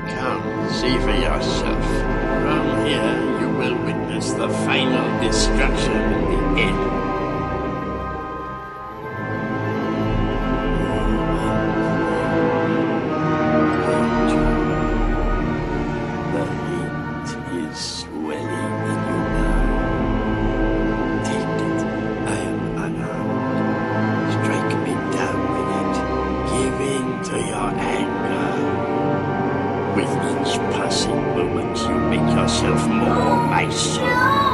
Come, see for yourself. From here you will witness the final destruction and the end. The heat is swelling in you now. Take it. I am unarmed. Strike me down with it. Give in to your anger. With each passing moment, you make yourself more my soul.